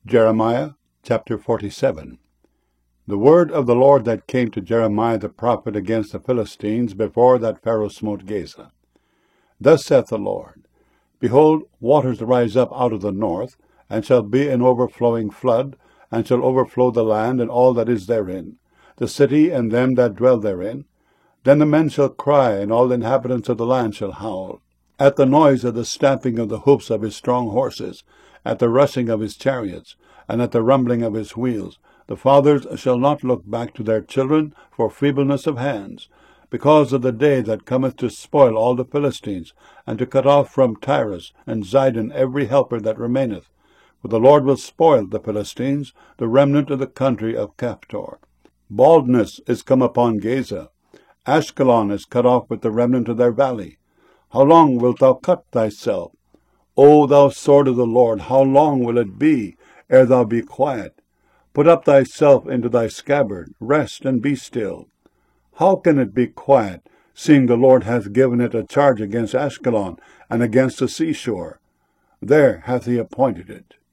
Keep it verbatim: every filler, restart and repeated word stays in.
Jeremiah chapter forty-seven. The word of the Lord that came to Jeremiah the prophet against the Philistines before that Pharaoh smote Gaza. Thus saith the Lord, Behold, waters rise up out of the north, and shall be an overflowing flood, and shall overflow the land and all that is therein, the city and them that dwell therein. Then the men shall cry, and all the inhabitants of the land shall howl, at the noise of the stamping of the hoofs of his strong horses, at the rushing of his chariots, and at the rumbling of his wheels. The fathers shall not look back to their children for feebleness of hands, because of the day that cometh to spoil all the Philistines, and to cut off from Tyrus and Zidon every helper that remaineth. For the Lord will spoil the Philistines, the remnant of the country of Caphtor. Baldness is come upon Gaza. Ashkelon is cut off with the remnant of their valley. How long wilt thou cut thyself? O thou sword of the Lord, how long will it be ere thou be quiet? Put up thyself into thy scabbard, rest and be still. How can it be quiet, seeing the Lord hath given it a charge against Ashkelon, and against the seashore? There hath he appointed it.